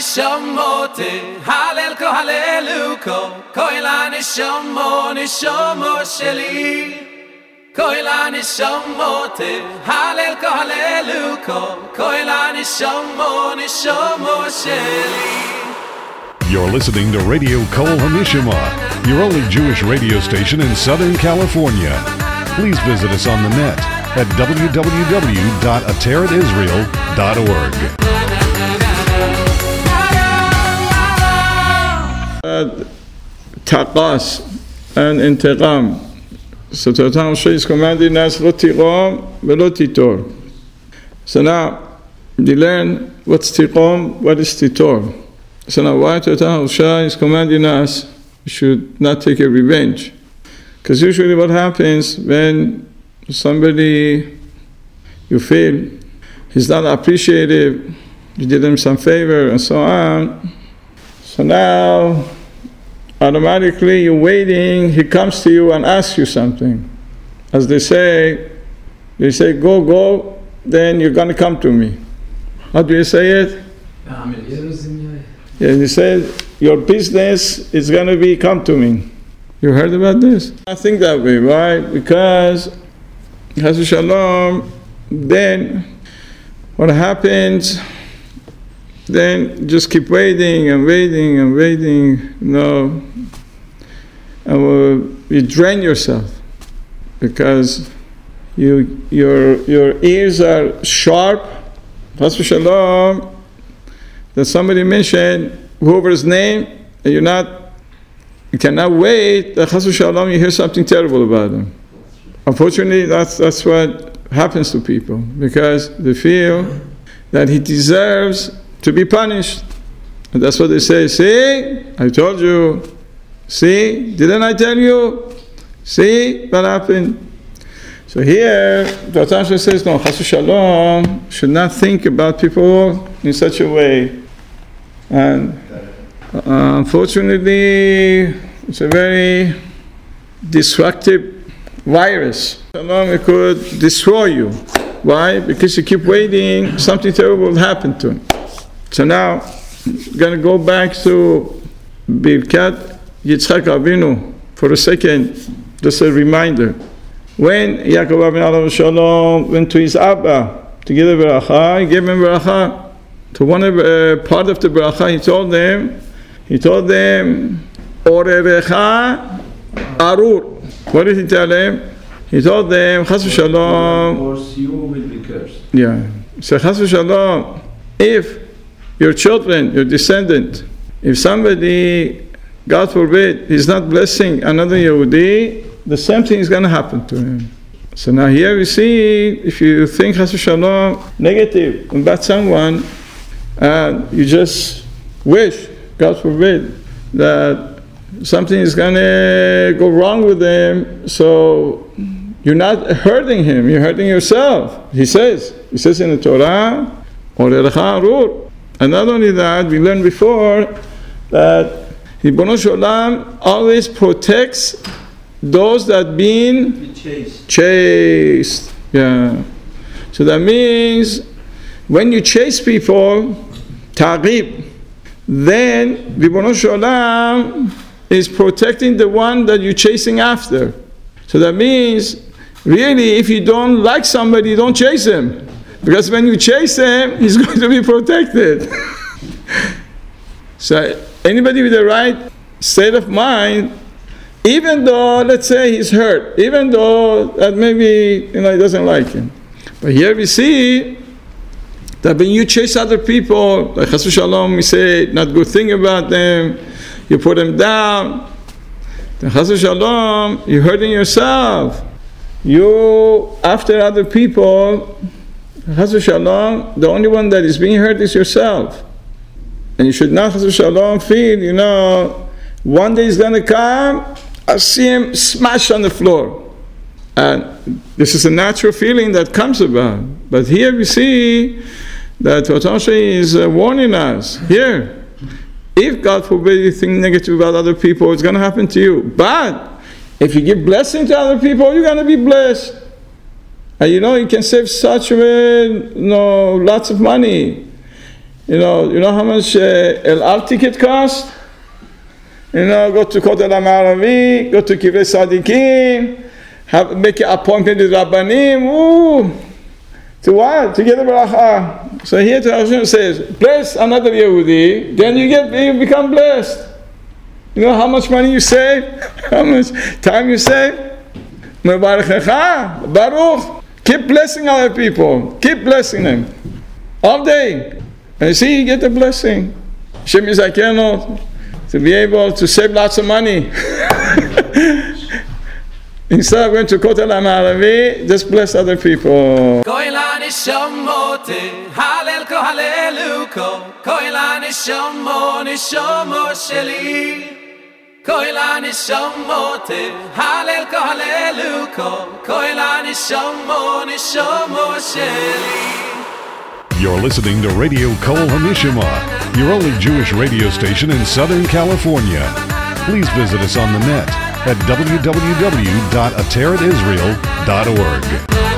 nishamote halel ko haleluko koila nishomo sheli koila nishamote halel ko haleluko koila nishomo sheli. You're listening to Radio Kol Hamishama, your only Jewish radio station in Southern California. Please visit us on the net at www.ateratisrael.org. Taqas and intiqam. So Torah is commanding us lo tiqam velo titor. So now you learn what's tiqam, what is titor. So now why Torah is commanding us we should not take a revenge. Because usually what happens when somebody you feel he's not appreciative, you did him some favor and so on. So now automatically you're waiting, he comes to you and asks you something. As they say go, then you're going to come to me. How do you say it? Yeah, he said, your business is going to be come to me. You heard about this? I think that way, right? Because, Chas v'shalom, then what happens, then just keep waiting, and you drain yourself because your ears are sharp. Chas v'shalom, that somebody mentioned whoever's name, and you cannot wait that Chas v'shalom you hear something terrible about them. Unfortunately, that's what happens to people because they feel that he deserves to be punished. And that's what they say. See, I told you. See, didn't I tell you? See, what happened? So here, the Torah says, no, Chas v'shalom should not think about people in such a way. And unfortunately, it's a very destructive virus. It could destroy you. Why? Because you keep waiting, something terrible will happen to him. So now, I'm going to go back to Birkat Yitzchak Avinu for a second, just a reminder. When Yaakov Avinu Alav Shalom went to his Abba to give a bracha, he gave him bracha. To one part of the bracha, he told them, Orerecha Arur. What did he tell them? He told them, Chas v'shalom. Or you will be cursed. Yeah. So Chas v'shalom, if your children, your descendant, if somebody, God forbid, is not blessing another Yehudi, the same thing is going to happen to him. So now here we see, if you think Chas v'shalom negative about someone, and you just wish, God forbid, that something is going to go wrong with them, so you're not hurting him, you're hurting yourself. He says in the Torah, and not only that, we learned before that Ribono Shel Olam always protects those that been chased. Yeah. So that means when you chase people, ta'qib, then Ribono Shel Olam is protecting the one that you're chasing after. So that means, really, if you don't like somebody, don't chase him. Because when you chase him, he's going to be protected. So anybody with the right state of mind, even though, let's say, he's hurt, even though that maybe, he doesn't like him. But here we see that when you chase other people, like Chas v'shalom, we say not good thing about them, you put them down, then Chas v'shalom, you're hurting yourself. You, after other people, Chas v'shalom, the only one that is being hurt is yourself. And you should not, Chas v'shalom, feel, one day is going to come, I'll see him smashed on the floor. And this is a natural feeling that comes about. But here we see that Torah is warning us. Here, if God forbid you think negative about other people, it's going to happen to you. But if you give blessing to other people, you're going to be blessed. And you can save such lots of money. You know how much El Al ticket cost? Go to Kotel HaMaravi, go to Kivrei Tzadikim, make an appointment with Rabbanim. Ooh. To what? To get a bracha. So here Hashem says, bless another Yehudi, then you become blessed. You know how much money you save? How much time you save? Mevarechecha, Baruch. Keep blessing other people. Keep blessing them. All day. And you see, you get the blessing. Hashem Yizakenu, to be able to save lots of money. Instead of going to Kotel HaMaravi, just bless other people. Koila nishomote, halel ko haleluko. Koila nishomo, nishomo sheli. Koila nishomote, halel ko haleluko. Koila nishomo, nishomo sheli. You're listening to Radio Kol HaNishama, your only Jewish radio station in Southern California. Please visit us on the net at www.ateratisrael.org.